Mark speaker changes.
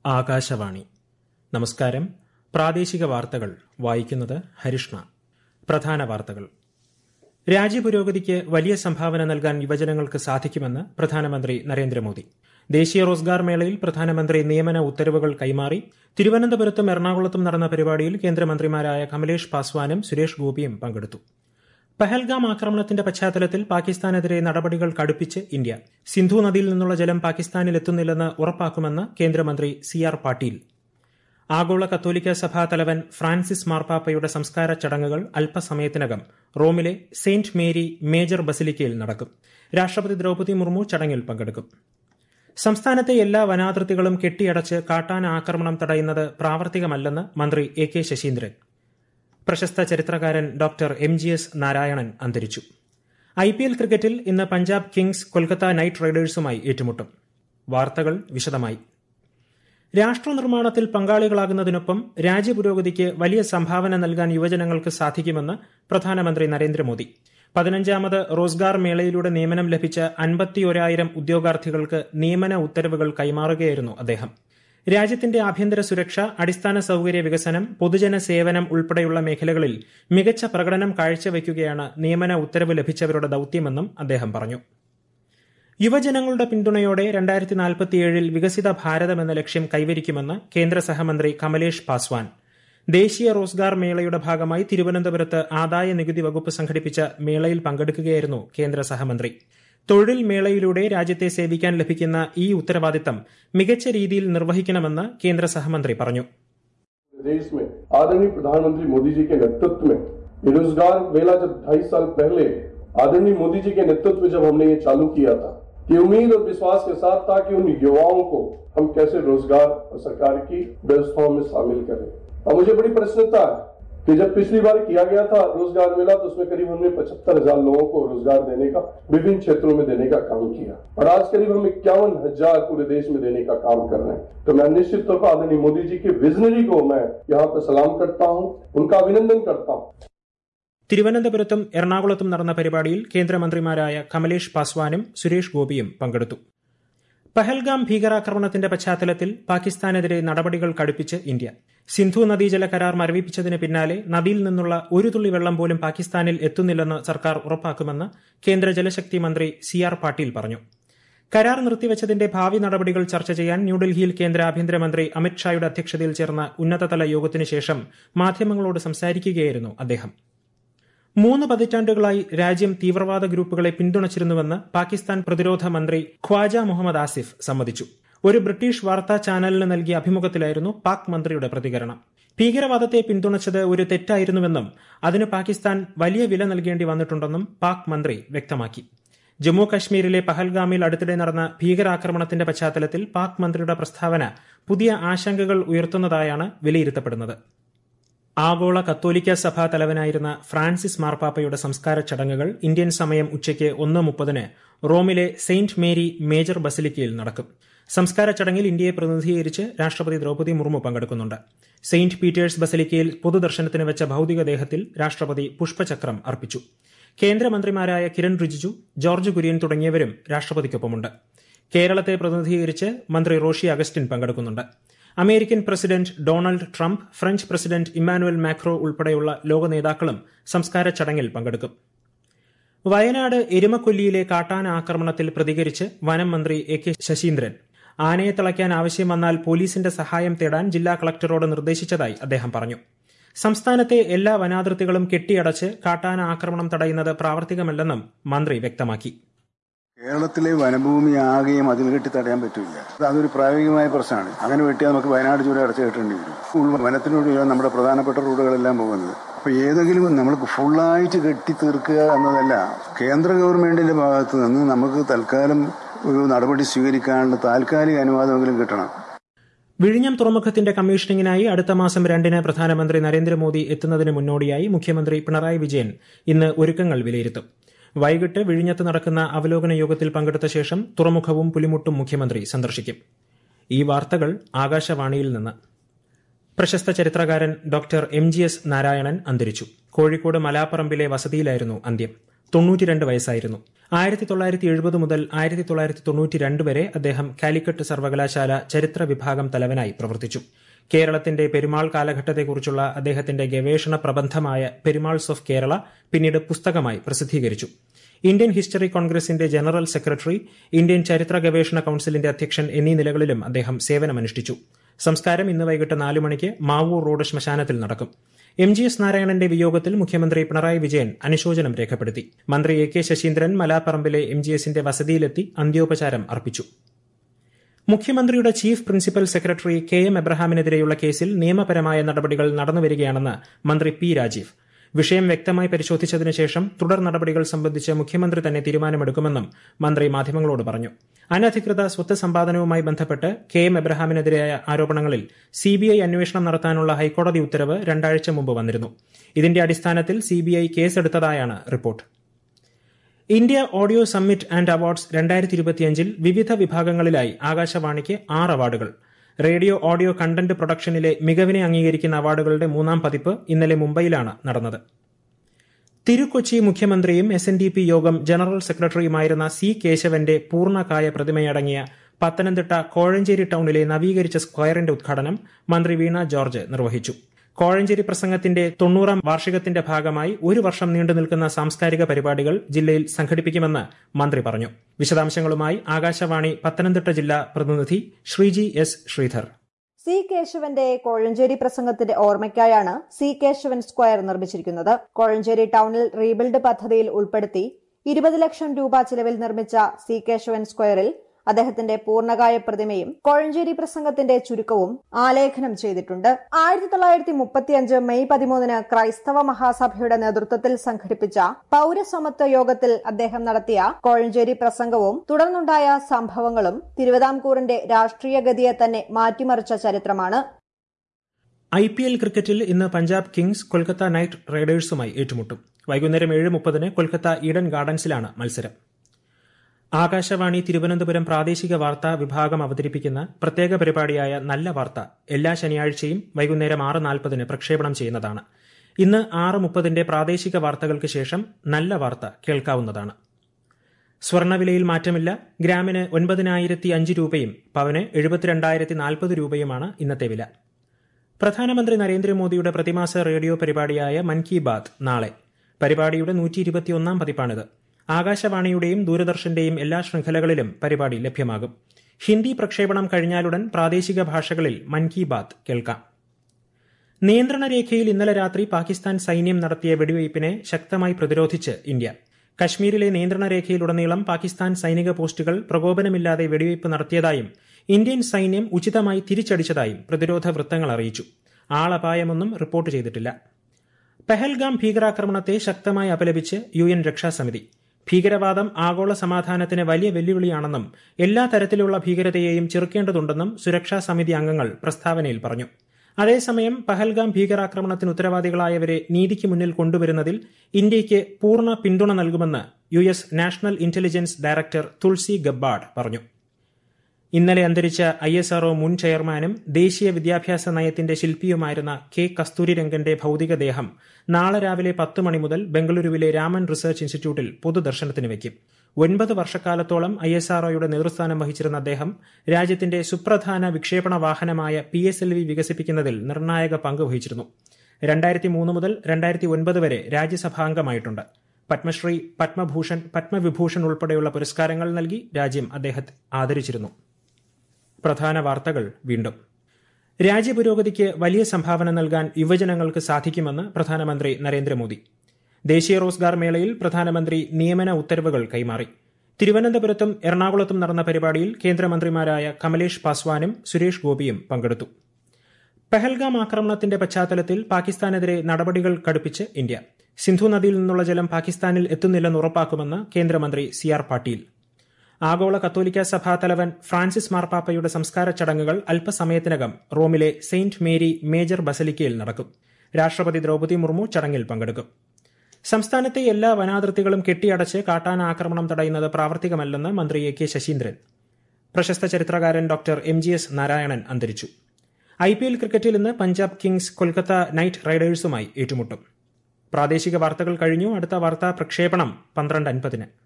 Speaker 1: ആകാശവാണി. നമസ്കാരം. പ്രാദേശിക വാർത്തകൾ വായിക്കുന്നത് ഹരിഷ്ണ. പ്രധാന വാർത്തകൾ. രാജ്യപുരോഗതിക്ക് വലിയ സംഭാവന നൽകാൻ യുവജനങ്ങൾക്ക് സാധിക്കുമെന്ന് പ്രധാനമന്ത്രി നരേന്ദ്രമോദി. ദേശീയ റോസ്ഗാർ മേളയിൽ പ്രധാനമന്ത്രി നിയമന ഉത്തരവുകൾ കൈമാറി. തിരുവനന്തപുരത്തും എറണാകുളത്തും നടന്ന പരിപാടിയിൽ കേന്ദ്രമന്ത്രിമാരായ കമലേഷ് പാസ്വാനും സുരേഷ് ഗോപിയും പങ്കെടുത്തു. പഹൽഗാം ആക്രമണത്തിന്റെ പശ്ചാത്തലത്തിൽ പാകിസ്ഥാനെതിരെ നടപടികൾ കടുപ്പിച്ച് ഇന്ത്യ. സിന്ധു നദിയിൽ നിന്നുള്ള ജലം പാകിസ്ഥാനിൽ എത്തുന്നില്ലെന്ന് ഉറപ്പാക്കുമെന്ന് കേന്ദ്രമന്ത്രി CR പാട്ടീൽ. ആഗോള കത്തോലിക്ക സഭാ തലവൻ ഫ്രാൻസിസ് മാർപ്പാപ്പയുടെ സംസ്കാര ചടങ്ങുകൾ അല്പസമയത്തിനകം റോമിലെ സെന്റ് മേരി മേജർ ബസിലിക്കയിൽ നടക്കും. രാഷ്ട്രപതി ദ്രൌപദി മുർമു ചടങ്ങിൽ പങ്കെടുക്കും. സംസ്ഥാനത്തെ എല്ലാ വനാതിർത്തികളും കെട്ടിയടച്ച് കാട്ടാന ആക്രമണം തടയുന്നത് പ്രാവർത്തികമല്ലെന്ന് മന്ത്രി AK ശശീന്ദ്രൻ. പ്രശസ്ത ചരിത്രകാരൻ ഡോക്ടർ MGS നാരായണൻ അന്തരിച്ചു. IPL ക്രിക്കറ്റിൽ ഇന്ന് പഞ്ചാബ് കിങ്സ് കൊൽക്കത്ത നൈറ്റ് റൈഡേഴ്സുമായി ഏറ്റുമുട്ടും. വാർത്തകൾ വിശദമായി. രാഷ്ട്രനിർമ്മാണത്തിൽ പങ്കാളികളാകുന്നതിനൊപ്പം രാജ്യപുരോഗതിക്ക് വലിയ സംഭാവന നൽകാൻ യുവജനങ്ങൾക്ക് സാധിക്കുമെന്ന് പ്രധാനമന്ത്രി നരേന്ദ്രമോദി. 15ാമത് റോസ്ഗാർ മേളയിലൂടെ നിയമനം ലഭിച്ച 51,000 ഉദ്യോഗാർത്ഥികൾക്ക് നിയമന ഉത്തരവുകൾ കൈമാറുകയായിരുന്നു അദ്ദേഹം. രാജ്യത്തിന്റെ ആഭ്യന്തര സുരക്ഷ, അടിസ്ഥാന സൌകര്യ വികസനം, പൊതുജന സേവനം ഉൾപ്പെടെയുള്ള മേഖലകളിൽ മികച്ച പ്രകടനം കാഴ്ചവയ്ക്കുകയാണ് നിയമന ഉത്തരവ് ലഭിച്ചവരുടെ ദൌത്യമെന്നും അദ്ദേഹം പറഞ്ഞു. യുവജനങ്ങളുടെ പിന്തുണയോടെ 2047 വികസിത ഭാരതം എന്ന ലക്ഷ്യം കൈവരിക്കുമെന്ന് കേന്ദ്ര സഹമന്ത്രി കമലേഷ് പാസ്വാൻ. ദേശീയ റോസ്ഗാർ മേളയുടെ ഭാഗമായി തിരുവനന്തപുരത്ത് ആദായ നികുതി വകുപ്പ് സംഘടിപ്പിച്ച മേളയിൽ പങ്കെടുക്കുകയായിരുന്നു കേന്ദ്ര സഹമന്ത്രി. തൊഴിൽ മേളയിലൂടെ രാജ്യത്തെ സേവിക്കാൻ ലഭിക്കുന്ന ഈ ഉത്തരവാദിത്തം മികച്ച രീതിയിൽ നിർവഹിക്കണമെന്ന് കേന്ദ്ര സഹമന്ത്രി പറഞ്ഞു.
Speaker 2: देश में आदरणीय प्रधानमंत्री मोदी जी के नेतृत्व में रोजगार मेला जब 2.5 साल पहले आदरणीय मोदी जी के नेतृत्व में जब हमने ये चालू किया था, कि उम्मीद और विश्वास के साथ था कि उन युवाओं को हम कैसे रोजगार और सरकार की व्यवस्थाओं में शामिल करें. और मुझे बड़ी प्रसन्नता है कि जब पिछली बार किया गया था रोजगार मेला तो उसमें करीब हमने 75,000 लोगों को रोजगार देने का, विभिन्न क्षेत्रों में देने का काम किया, और आज करीब हम 51,000 पूरे देश में देने का काम कर रहे हैं. तो मैं निश्चित तौर पर आदरणीय मोदी जी के विजनरी को मैं यहाँ पर सलाम करता हूँ, उनका अभिनंदन करता हूँ.
Speaker 1: തിരുവനന്തപുരത്തും എറണാകുളത്തും നടന്ന പരിപാടിയിൽ കേന്ദ്രമന്ത്രിമാരായ കമലേഷ് പാസ്വാനും സുരേഷ് ഗോപിയും പങ്കെടുത്തു. പഹൽഗാം ഭീകരാക്രമണത്തിന്റെ പശ്ചാത്തലത്തിൽ പാകിസ്ഥാനെതിരെ നടപടികൾ കടുപ്പിച്ച് ഇന്ത്യ. സിന്ധു നദീജല കരാർ മരവിപ്പിച്ചതിന് പിന്നാലെ നദിയിൽ നിന്നുള്ള ഒരു തുള്ളി വെള്ളം പോലും പാകിസ്ഥാനിൽ എത്തുന്നില്ലെന്ന് സർക്കാർ ഉറപ്പാക്കുമെന്ന് കേന്ദ്ര ജലശക്തി മന്ത്രി CR പാട്ടീൽ പറഞ്ഞു. കരാർ നിർത്തിവച്ചതിന്റെ ഭാവി നടപടികൾ ചർച്ച ചെയ്യാൻ ന്യൂഡൽഹിയിൽ കേന്ദ്ര ആഭ്യന്തരമന്ത്രി അമിത് ഷായുടെ അധ്യക്ഷതയിൽ ചേർന്ന ഉന്നതതല യോഗത്തിനു ശേഷം മാധ്യമങ്ങളോട് സംസാരിക്കുകയായിരുന്നു അദ്ദേഹം. 3 പതിറ്റാണ്ടുകളായി രാജ്യം തീവ്രവാദ ഗ്രൂപ്പുകളെ പിന്തുണച്ചിരുന്നുവെന്ന് പാകിസ്ഥാൻ പ്രതിരോധ മന്ത്രി ഖ്വാജ മുഹമ്മദ് ആസിഫ് സമ്മതിച്ചു. ഒരു ബ്രിട്ടീഷ് വാർത്താ ചാനലിന് നൽകിയ അഭിമുഖത്തിലായിരുന്നു പാക് മന്ത്രിയുടെ പ്രതികരണം. ഭീകരവാദത്തെ പിന്തുണച്ചത് ഒരു തെറ്റായിരുന്നുവെന്നും അതിന് പാകിസ്ഥാൻ വലിയ വില നൽകേണ്ടി വന്നിട്ടുണ്ടെന്നും പാക് മന്ത്രി വ്യക്തമാക്കി. ജമ്മു കശ്മീരിലെ പഹൽഗാമിൽ അടുത്തിടെ നടന്ന ഭീകരാക്രമണത്തിന്റെ പശ്ചാത്തലത്തിൽ പാക് മന്ത്രിയുടെ പ്രസ്താവന പുതിയ ആശങ്കകൾ ഉയർത്തുന്നതായാണ് വിലയിരുത്തപ്പെടുന്നത്. ആഗോള കത്തോലിക്ക സഭാ തലവനായിരുന്ന ഫ്രാൻസിസ് മാർപ്പാപ്പയുടെ സംസ്കാര ചടങ്ങുകൾ ഇന്ത്യൻ സമയം ഉച്ചയ്ക്ക് 1:30 റോമിലെ സെന്റ് മേരി മേജർ ബസിലിക്കയിൽ നടക്കും. സംസ്കാര ചടങ്ങിൽ ഇന്ത്യയെ പ്രതിനിധീകരിച്ച് രാഷ്ട്രപതി ദ്രൌപദി മുർമു പങ്കെടുക്കുന്നുണ്ട്. സെന്റ് പീറ്റേഴ്സ് ബസിലിക്കയിൽ പൊതുദർശനത്തിന് വെച്ച ഭൌതികദേഹത്തിൽ രാഷ്ട്രപതി പുഷ്പചക്രം അർപ്പിച്ചു. കേന്ദ്രമന്ത്രിമാരായ കിരൺ റിജിജു, ജോർജ് കുര്യൻ തുടങ്ങിയവരും രാഷ്ട്രപതിക്കൊപ്പമുണ്ട്. കേരളത്തെ പ്രതിനിധീകരിച്ച് മന്ത്രി റോഷി അഗസ്റ്റിൻ പങ്കെടുക്കുന്നുണ്ട്. American president Donald Trump, French president Emmanuel Macron ഉൾപ്പെടെയുള്ള ലോക നേതാക്കളും സംസ്കാര ചടങ്ങിൽ പങ്കെടുക്കും. വയനാട് എരുമക്കൊല്ലിയിലെ കാട്ടാന ആക്രമണത്തിൽ പ്രതികരിച്ച് വനം മന്ത്രി AK ശശീന്ദ്രൻ. ആനയെ തളയ്ക്കാൻ ആവശ്യം വന്നാൽ പോലീസിന്റെ സഹായം തേടാൻ ജില്ലാ കളക്ടറോട് നിർദ്ദേശിച്ചതായി അദ്ദേഹം പറഞ്ഞു. സംസ്ഥാനത്തെ എല്ലാ വനാതിർത്തികളും കെട്ടിയടച്ച് കാട്ടാന ആക്രമണം തടയുന്നത് പ്രാവർത്തികമല്ലെന്നും മന്ത്രി വ്യക്തമാക്കി.
Speaker 3: കേരളത്തിലെ വനഭൂമി ആകെയും അതിൽ കെട്ടി തടയാൻ പറ്റില്ല. അതൊരു പ്രായോഗികമായ പ്രശ്നമാണ്. അങ്ങനെ വെട്ടിയാൽ നമുക്ക് വയനാട് ചൂട് അടച്ചു കെട്ടേണ്ടി വരും. വനത്തിലൂടെയാണ് നമ്മുടെ പ്രധാനപ്പെട്ട റോഡുകളെല്ലാം പോകുന്നത്. അപ്പോൾ ഏതെങ്കിലും നമ്മൾക്ക് ഫുള്ളായിട്ട് കെട്ടി തീർക്കുക എന്നതല്ല. കേന്ദ്ര ഗവൺമെന്റിന്റെ ഭാഗത്ത് നിന്ന് നമുക്ക് തൽക്കാലം ഒരു നടപടി സ്വീകരിക്കാനുള്ള താൽക്കാലിക അനുവാദമെങ്കിലും കിട്ടണം.
Speaker 1: വിഴിഞ്ഞം തുറമുഖത്തിന്റെ കമ്മീഷനിങ്ങിനായി അടുത്ത മാസം 2 പ്രധാനമന്ത്രി നരേന്ദ്രമോദി എത്തുന്നതിന് മുന്നോടിയായി മുഖ്യമന്ത്രി പിണറായി വിജയൻ ഇന്ന് ഒരുക്കങ്ങൾ വിലയിരുത്തും. വൈകിട്ട് വിഴിഞ്ഞത്ത് നടക്കുന്ന അവലോകന യോഗത്തിൽ പങ്കെടുത്ത ശേഷം തുറമുഖവും പുലിമുട്ടും മുഖ്യമന്ത്രി സന്ദർശിക്കും. ഈ വാർത്തകൾ ആകാശവാണിയിൽ നിന്ന്. പ്രശസ്ത ചരിത്രകാരൻ ഡോക്ടർ MGS നാരായണൻ അന്തരിച്ചു. കോഴിക്കോട് മലാപ്പറമ്പിലെ വസതിയിലായിരുന്നു അന്ത്യം. 92 വയസ്സായിരുന്നു. 1970 മുതൽ 1992 വരെ അദ്ദേഹം കാലിക്കറ്റ് സർവകലാശാല ചരിത്ര വിഭാഗം തലവനായി പ്രവർത്തിച്ചു. കേരളത്തിന്റെ പെരുമാൾ കാലഘട്ടത്തെക്കുറിച്ചുള്ള അദ്ദേഹത്തിന്റെ ഗവേഷണ പ്രബന്ധമായ പെരുമാൾസ് ഓഫ് കേരള പിന്നീട് പുസ്തകമായി പ്രസിദ്ധീകരിച്ചു. ഇന്ത്യൻ ഹിസ്റ്ററി കോൺഗ്രസിന്റെ ജനറൽ സെക്രട്ടറി, ഇന്ത്യൻ ചരിത്ര ഗവേഷണ കൌൺസിലിന്റെ അധ്യക്ഷൻ എന്നീ നിലകളിലും അദ്ദേഹം സേവനമനുഷ്ഠിച്ചു. സംസ്കാരം ഇന്ന് വൈകിട്ട് 4 മണിക്ക് മാവൂർ റോഡ് ശ്മശാനത്തിൽ നടക്കും. MGS നാരായണന്റെ വിയോഗത്തിൽ മുഖ്യമന്ത്രി പിണറായി വിജയൻ അനുശോചനം രേഖപ്പെടുത്തി. മന്ത്രി AK ശശീന്ദ്രൻ മലാപ്പറമ്പിലെ MGSന്റെ വസതിയിലെത്തി അന്ത്യോപചാരം അർപ്പിച്ചു. മുഖ്യമന്ത്രിയുടെ ചീഫ് പ്രിൻസിപ്പൽ സെക്രട്ടറി KM എബ്രഹാമിനെതിരെയുള്ള കേസിൽ നിയമപരമായ നടപടികൾ നടന്നുവരികയാണെന്ന് മന്ത്രി P രാജീവ്. വിഷയം വ്യക്തമായി പരിശോധിച്ചതിനു ശേഷം തുടർ നടപടികൾ സംബന്ധിച്ച് മുഖ്യമന്ത്രി തന്നെ തീരുമാനമെടുക്കുമെന്നും മന്ത്രി മാധ്യമങ്ങളോട് പറഞ്ഞു. അനധികൃത സ്വത്ത് സമ്പാദനവുമായി ബന്ധപ്പെട്ട് KM എബ്രഹാമിനെതിരായ ആരോപണങ്ങളിൽ CBI അന്വേഷണം നടത്താനുള്ള ഹൈക്കോടതി ഉത്തരവ് 2 ആഴ്ച മുമ്പ് വന്നിരുന്നു. ഇതിന്റെ അടിസ്ഥാനത്തിൽ CBI കേസെടുത്തതായാണ് report. India audio summit and awards 2025 വിവിധ വിഭാഗങ്ങളിലായി ആകാശവാണിക്ക് 6 അവാർഡുകൾ. റേഡിയോ ഓഡിയോ കണ്ടന്റ് പ്രൊഡക്ഷനിലെ മികവിനെ അംഗീകരിക്കുന്ന അവാർഡുകളുടെ 3ാം പതിപ്പ് ഇന്നലെ മുംബൈയിലാണ് നടന്നത്. തിരുക്കൊച്ചി മുഖ്യമന്ത്രിയും SNDP യോഗം ജനറൽ സെക്രട്ടറിയുമായിരുന്ന C കേശവന്റെ പൂർണ്ണകായ പ്രതിമയടങ്ങിയ പത്തനംതിട്ട കോഴഞ്ചേരി ടൌണിലെ നവീകരിച്ച സ്ക്വയറിന്റെ ഉദ്ഘാടനം മന്ത്രി വീണ ജോർജ് നിർവഹിച്ചു. കോഴഞ്ചേരി പ്രസംഗത്തിന്റെ 90ാം വാർഷികത്തിന്റെ ഭാഗമായി 1 വർഷം നീണ്ടു നിൽക്കുന്ന സാംസ്കാരിക പരിപാടികൾ ജില്ലയിൽ സംഘടിപ്പിക്കുമെന്ന് മന്ത്രി പറഞ്ഞു. വിശദാംശങ്ങളുമായി ആകാശവാണി പത്തനംതിട്ട ജില്ലാ പ്രതിനിധി ശ്രീജി S ശ്രീധർ.
Speaker 4: C കേശവന്റെ കോഴഞ്ചേരി പ്രസംഗത്തിന്റെ ഓർമ്മയ്ക്കായാണ് C കേശവൻ സ്ക്വയർ നിർമ്മിച്ചിരിക്കുന്നത്. കോഴഞ്ചേരി ടൌണിൽ റീബിൽഡ് പദ്ധതിയിൽ ഉൾപ്പെടുത്തി 20 ലക്ഷം രൂപ ചിലവിൽ നിർമ്മിച്ച C കേശവൻ സ്ക്വയറിൽ അദ്ദേഹത്തിന്റെ പൂർണ്ണകായ പ്രതിമയും കോഴഞ്ചേരി പ്രസംഗത്തിന്റെ ചുരുക്കവും ആലേഖനം ചെയ്തിട്ടുണ്ട്. 1935 മെയ് 13 ക്രൈസ്തവ മഹാസഭയുടെ നേതൃത്വത്തിൽ സംഘടിപ്പിച്ച പൌരസമത്വ യോഗത്തിൽ അദ്ദേഹം നടത്തിയ കോഴഞ്ചേരി പ്രസംഗവും തുടർന്നുണ്ടായ സംഭവങ്ങളും തിരുവിതാംകൂറിന്റെ രാഷ്ട്രീയ ഗതിയെ തന്നെ മാറ്റിമറിച്ച ചരിത്രമാണ്.
Speaker 1: IPL ക്രിക്കറ്റിൽ ഇന്ന് പഞ്ചാബ് കിങ്സ് കൊൽക്കത്ത നൈറ്റ് റൈഡേഴ്സുമായി ഏറ്റുമുട്ടും. വൈകുന്നേരം 7:30 കൊൽക്കത്ത ഈഡൻ ഗാർഡൻസിലാണ് മത്സരം. ആകാശവാണി തിരുവനന്തപുരം പ്രാദേശിക വാർത്താ വിഭാഗം അവതരിപ്പിക്കുന്ന പ്രത്യേക പരിപാടിയായ നല്ല വാർത്ത എല്ലാ ശനിയാഴ്ചയും വൈകുന്നേരം 6:40 പ്രക്ഷേപണം ചെയ്യുന്നതാണ്. ഇന്ന് 6:30 പ്രാദേശിക വാർത്തകൾക്ക് ശേഷം നല്ല വാർത്ത കേൾക്കാവുന്നതാണ്. സ്വർണ്ണവിലയിൽ മാറ്റമില്ല. ഗ്രാമിന് 9,005 രൂപയും പവന് 72,040 രൂപയുമാണ് ഇന്നത്തെ വില. പ്രധാനമന്ത്രി നരേന്ദ്രമോദിയുടെ പ്രതിമാസ റേഡിയോ പരിപാടിയായ മൻ കി ബാത് നാളെ. പരിപാടിയുടെ 121ാം പതിപ്പാണിത്. ആകാശവാണിയുടെയും ദൂരദർശന്റെയും എല്ലാ ശൃംഖലകളിലും പരിപാടി ലഭ്യമാകും. ഹിന്ദി പ്രക്ഷേപണം കഴിഞ്ഞാലുടൻ പ്രാദേശിക ഭാഷകളിൽ മൻ കി ബാത് കേൾക്കാം. നിയന്ത്രണ രേഖയിൽ ഇന്നലെ രാത്രി പാകിസ്ഥാൻ സൈന്യം നടത്തിയ വെടിവയ്പ്പിനെ ശക്തമായി പ്രതിരോധിച്ച് ഇന്ത്യ. കശ്മീരിലെ നിയന്ത്രണ രേഖയിലുടനീളം പാകിസ്ഥാൻ സൈനിക പോസ്റ്റുകൾ പ്രകോപനമില്ലാതെ വെടിവയ്പ് നടത്തിയതായും ഇന്ത്യൻ സൈന്യം ഉചിതമായി തിരിച്ചടിച്ചതായും പ്രതിരോധ വൃത്തങ്ങൾ അറിയിച്ചു. ആളപായമൊന്നും റിപ്പോർട്ട് ചെയ്തിട്ടില്ല. പഹൽഗാം ഭീകരാക്രമണത്തെ ശക്തമായി അപലപിച്ച് UN രക്ഷാസമിതി. ഭീകരവാദം ആഗോള സമാധാനത്തിന് വലിയ വെല്ലുവിളിയാണെന്നും എല്ലാ തരത്തിലുള്ള ഭീകരതയെയും ചെറുക്കേണ്ടതുണ്ടെന്നും സുരക്ഷാ സമിതി അംഗങ്ങൾ പ്രസ്താവനയിൽ പറഞ്ഞു. അതേസമയം പഹൽഗാം ഭീകരാക്രമണത്തിന് ഉത്തരവാദികളായവരെ നീതിക്ക് മുന്നിൽ കൊണ്ടുവരുന്നതിൽ ഇന്ത്യയ്ക്ക് പൂർണ്ണ പിന്തുണ നൽകുമെന്ന് US national intelligence director Tulsi Gabbard പറഞ്ഞു. ഇന്നലെ അന്തരിച്ച ISRO മുൻ ചെയർമാനും ദേശീയ വിദ്യാഭ്യാസ നയത്തിന്റെ ശില്പിയുമായിരുന്ന K കസ്തൂരിരംഗന്റെ ഭൌതികദേഹം നാളെ രാവിലെ 10 മണി മുതൽ ബംഗളൂരുവിലെ രാമൻ റിസർച്ച് ഇൻസ്റ്റിറ്റ്യൂട്ടിൽ പൊതുദർശനത്തിന് വയ്ക്കും. 9 വർഷക്കാലത്തോളം ISROയുടെ നേതൃസ്ഥാനം വഹിച്ചിരുന്ന അദ്ദേഹം രാജ്യത്തിന്റെ സുപ്രധാന വിക്ഷേപണ വാഹനമായ PSLV വികസിപ്പിക്കുന്നതിൽ നിർണായക പങ്ക് വഹിച്ചിരുന്നു. 2003 മുതൽ 2009 വരെ രാജ്യസഭാംഗമായിട്ടുണ്ട്. പത്മശ്രീ, പത്മഭൂഷൺ, പത്മവിഭൂഷൺ ഉൾപ്പെടെയുള്ള പുരസ്കാരങ്ങൾ നൽകി രാജ്യം അദ്ദേഹത്തെ ആദരിച്ചിരുന്നു. പ്രധാന വാർത്തകൾ വീണ്ടും. രാജ്യപുരോഗതിക്ക് വലിയ സംഭാവന നൽകാൻ യുവജനങ്ങൾക്ക് സാധിക്കുമെന്ന് പ്രധാനമന്ത്രി നരേന്ദ്രമോദി. ദേശീയ റോസ്ഗാർ മേളയിൽ പ്രധാനമന്ത്രി നിയമന ഉത്തരവുകൾ കൈമാറി. തിരുവനന്തപുരത്തും എറണാകുളത്തും നടന്ന പരിപാടിയിൽ കേന്ദ്രമന്ത്രിമാരായ കമലേഷ് പാസ്വാനും സുരേഷ് ഗോപിയും പങ്കെടുത്തു. പഹൽഗാം ആക്രമണത്തിന്റെ പശ്ചാത്തലത്തിൽ പാകിസ്ഥാനെതിരെ നടപടികൾ കടുപ്പിച്ച് ഇന്ത്യ. സിന്ധു നദിയിൽ നിന്നുള്ള ജലം പാകിസ്ഥാനിൽ എത്തുന്നില്ലെന്ന് ഉറപ്പാക്കുമെന്ന് കേന്ദ്രമന്ത്രി CR പാട്ടീൽ. ആഗോള കത്തോലിക്ക സഭാ തലവൻ ഫ്രാൻസിസ് മാർപ്പാപ്പയുടെ സംസ്കാര ചടങ്ങുകൾ അല്പസമയത്തിനകം റോമിലെ സെയിന്റ് മേരി മേജർ ബസലിക്കയിൽ നടക്കും. രാഷ്ട്രപതി ദ്രൌപദി മുർമു ചടങ്ങിൽ പങ്കെടുക്കും. സംസ്ഥാനത്തെ എല്ലാ വനാതിർത്തികളും കെട്ടിയടച്ച് കാട്ടാന ആക്രമണം തടയുന്നത് പ്രാവർത്തികമല്ലെന്ന് മന്ത്രി AK ശശീന്ദ്രൻ. പ്രശസ്ത ചരിത്രകാരൻ ഡോക്ടർ MGS നാരായണൻ അന്തരിച്ചു. IPL ക്രിക്കറ്റിൽ ഇന്ന് പഞ്ചാബ് കിങ്സ് കൊൽക്കത്ത നൈറ്റ് റൈഡേഴ്സുമായി ഏറ്റുമുട്ടും. പ്രാദേശിക വാർത്തകൾ കഴിഞ്ഞു. അടുത്ത വാർത്താ പ്രക്ഷേപണം 12:50.